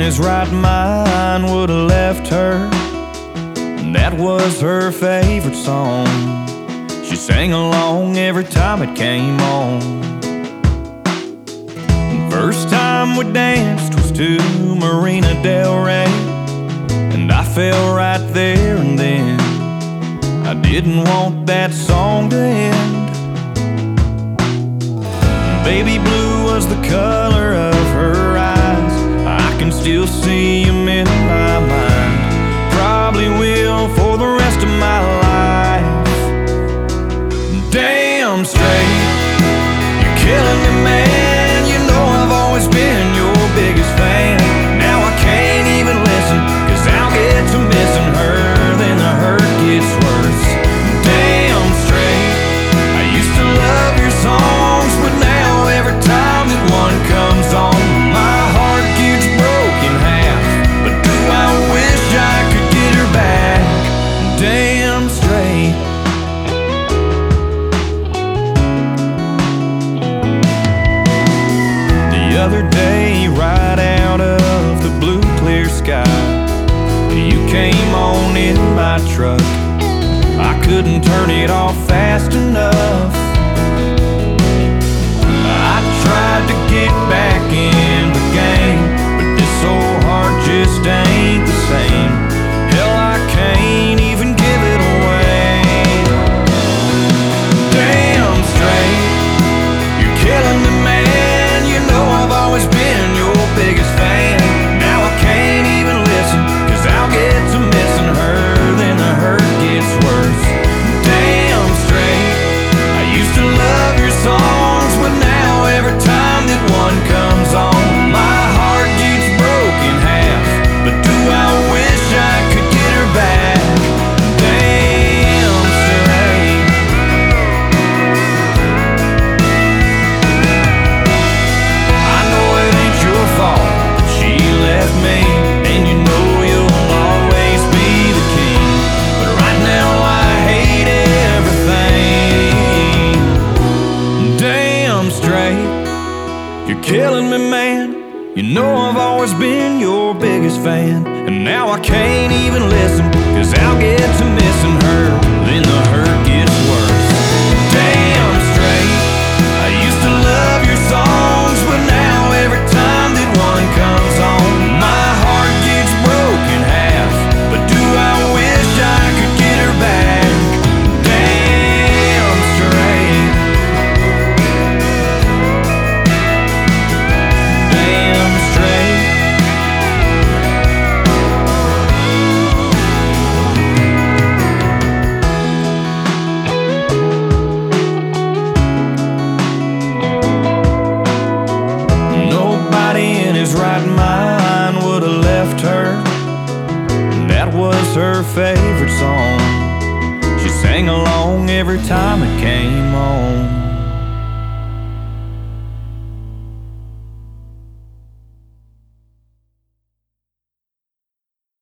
his right mind would have left her. And that was her favorite song. She sang along every time it came on. First time we danced was to Marina Del Rey, and I fell right there and then. I didn't want that song to end. Baby blue was the color of her eyes. I can still see them in my mind. Probably will for the rest of my life. Damn straight, you're killing me, man. You know I've always been your biggest fan. Now I can't even listen, 'cause I'll get to missing her, then the hurt gets worse. Damn straight, I used to love your songs, but now every time that one comes on, my heart gets broken in half. But do I wish I could get her back? Damn straight. The other day, right out of the blue clear sky, you came on in my truck. I couldn't turn it off fast enough. I tried to get back in the game, but this old heart just ain't the same. Hell, I can't even give it away. Damn straight, you're killing me, man. You know I've always been your biggest fan. Now I can't even listen, 'cause I'll get to missing her, then the hurt gets worse. Damn straight, I used to love your songs, but now every time that one comes on, my heart gets broken in half. But do I wish I could get her back? Damn straight. I know it ain't your fault that she left me, and you know you'll always be the king. But right now I hate everything. Damn straight, you're killing me, man. You know I've always been your biggest fan. And now I can't even listen, 'cause I'll get to missing her, then the hurt gets worse. Damn straight, I used to love your songs, but now every time that one comes on, my heart gets broken in half. But do I wish I could get her back? Damn straight. Damn straight. Nobody in his right mind would have left her. That was her favorite song. She sang along every time it came on.